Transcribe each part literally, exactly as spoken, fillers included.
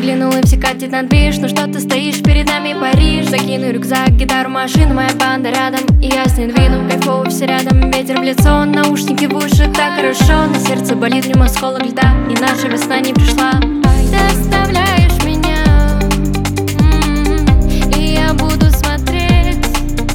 Выглянул и все катит на движ. Ну что ты стоишь, перед нами Париж. Закину рюкзак, гитару, машину, моя банда рядом, и я с ней двину, кайфово все рядом. Ветер в лицо, наушники в уши, так хорошо. На сердце болит в нем осколок льда, и наша весна не пришла. Ты оставляешь меня, м-м-м, и я буду смотреть,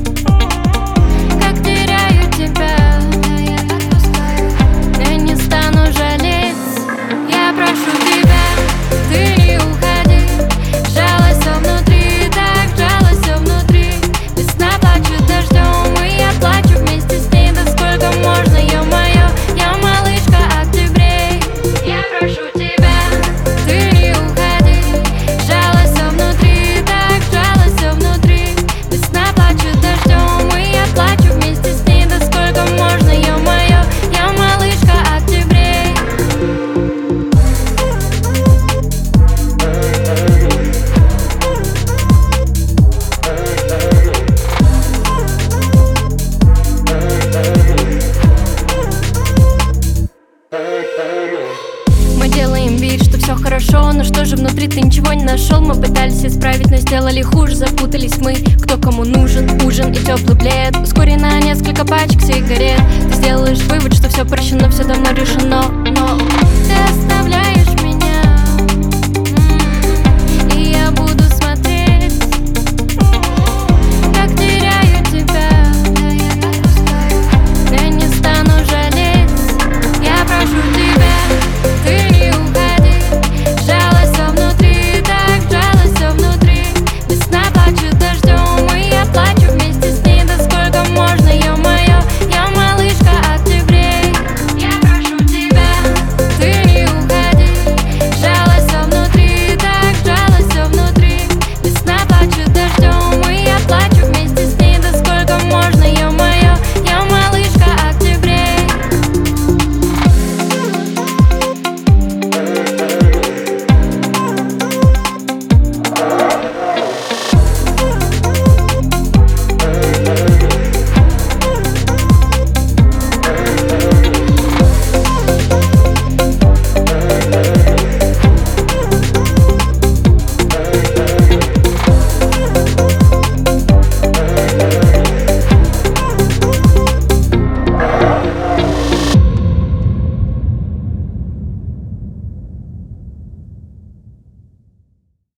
как теряю тебя. Я отпускаю, я не стану жалеть. Я прошу тебя, ты не уходи. Сжалась все внутри, так сжалась все внутри. Весна плачет дождем, и я плачу вместе с ней. Да сколько можно, ё-моё, я малышка октябрей. Я прошу тебя, ты не уходи. Сжалась все внутри, так сжалась все внутри. Весна плачет дождем, и я плачу вместе с ней. Да сколько можно, ё-моё, я малышка октябрей. Мы делаем вид, что все хорошо, но что же внутри ты ничего не нашел? Мы пытались исправить, но сделали хуже. Запутались мы, кто кому нужен. Ужин и теплый плед, ускорено несколько пачек сигарет. Ты сделаешь вывод, что все прощено, все давно решено, но ты оставляешь